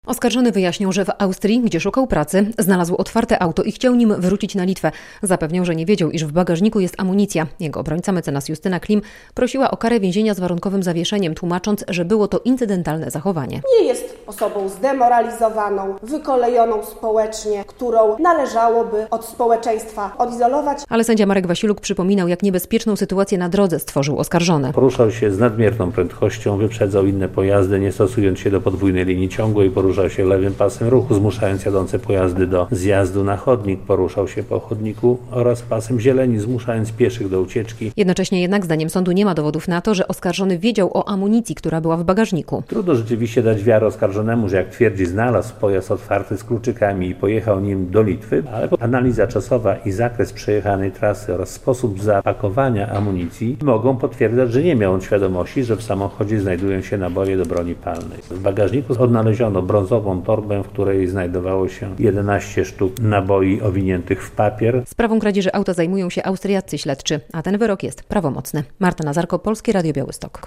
Oskarżony wyjaśnił, że w Austrii, gdzie szukał pracy, znalazł otwarte auto i chciał nim wrócić na Litwę. Zapewniał, że nie wiedział, iż w bagażniku jest amunicja. Jego obrońca, mecenas Justyna Klim, prosiła o karę więzienia z warunkowym zawieszeniem, tłumacząc, że było to incydentalne zachowanie. Nie jest osobą zdemoralizowaną, wykolejoną społecznie, którą należałoby od społeczeństwa odizolować. Ale sędzia Marek Wasiluk przypominał, jak niebezpieczną sytuację na drodze stworzył oskarżony. Poruszał się z nadmierną prędkością, wyprzedzał inne pojazdy, nie stosując się do podwójnej linii ciągłej, poruszał się lewym pasem ruchu, zmuszając jadące pojazdy do zjazdu na chodnik, poruszał się po chodniku oraz pasem zieleni, zmuszając pieszych do ucieczki. Jednocześnie jednak, zdaniem sądu, nie ma dowodów na to, że oskarżony wiedział o amunicji, która była w bagażniku. Trudno rzeczywiście dać wiarę oskarżonemu, że jak twierdzi, znalazł pojazd otwarty z kluczykami i pojechał nim do Litwy, ale analiza czasowa i zakres przejechanej trasy oraz sposób zapakowania amunicji mogą potwierdzać, że nie miał on świadomości, że w samochodzie znajdują się naboje do broni palnej. W bagażniku odnaleziono brązową torbę, w której znajdowało się 11 sztuk naboi owiniętych w papier. Sprawą kradzieży auta zajmują się austriaccy śledczy, a ten wyrok jest prawomocny. Marta Nazarko, Polskie Radio Białystok.